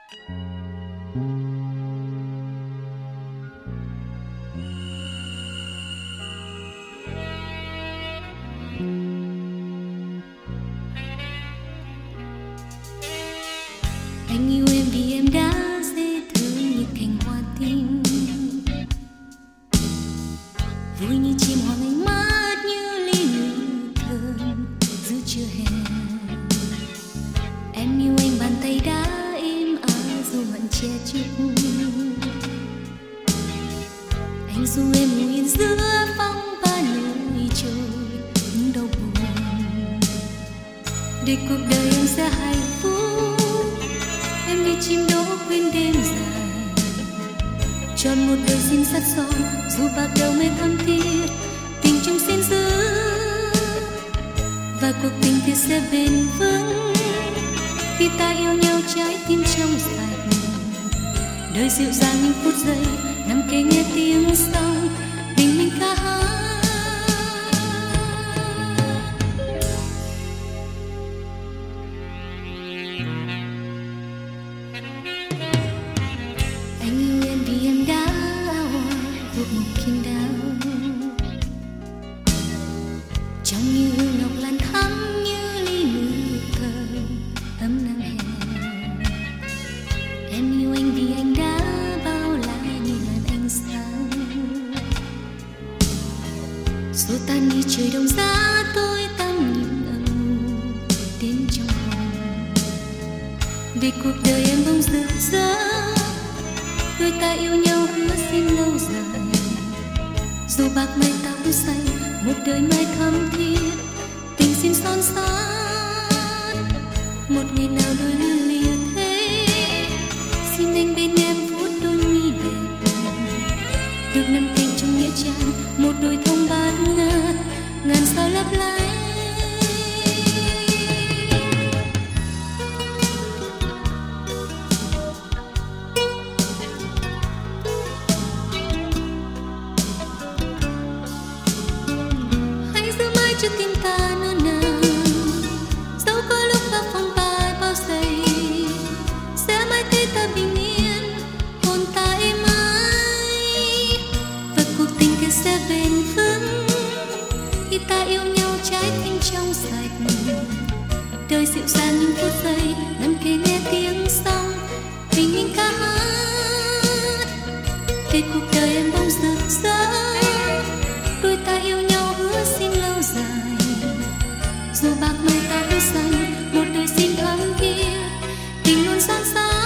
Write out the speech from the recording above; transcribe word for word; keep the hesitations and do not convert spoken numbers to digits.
Anh yêu em vì em đã dễ thương như cành hoa tím, vui như chim hoàng ánh mắt như ly nước thơm giữa trưa hè. Em yêu anh bàn tay đã êm ả dù mặn che chúc. Anh du em ngồi yên giữa phong ba núi trôi những đau buồn, để cuộc đời em sẽ hạnh phúc. Em đi chim đỗ quên đêm dài, tròn một đời xin sát son dù bạc đầu mây thắm thiết, tình chung xin giữ và cuộc tình kia sẽ bền vững khi ta yêu nhau trái tim trong sạch. Đời dịu dàng những phút giây nằm kề nghe tiếng sóng bình minh ca hát. Anh yêu em vì em đã buộc một kim đao, trong như hương ngọc lan thắm như ly nước thơm ấm nắng hè. Em yêu anh vì anh đã bao la như làn ánh sáng, xua tan như trời đông giá tôi tắm những âm u đến trong hồn. Vì cuộc đời em bỗng rực rỡ, đôi ta yêu nhau hứa xin lâu dài, dù bạc mây tóc xanh một đời mai thắm thiết, tình xin son sát một ngày nào đôi lứa lìa thế. Xin anh bên em phút đôi mi đẹp, được nằm tình trong nghĩa trang một đôi thông bát ngát ngàn sao lấp lánh. Trước tim ta nỡ nang, dẫu có lúc ta phong ba bao giây, sẽ mãi thấy ta bình yên, hồn ta êm ái, và cuộc tình kia sẽ bền vững khi ta yêu nhau trái tim trong sạch. Đời dịu dàng những phút giây nằm kề nghe tiếng sóng bình minh ca hát, để cuộc đời em bỗng rực rỡ, đôi ta yêu nhau hứa xin lâu dài, dù bạc mây tóc xanh một đời xin thắm thiết, tình luôn son sắt.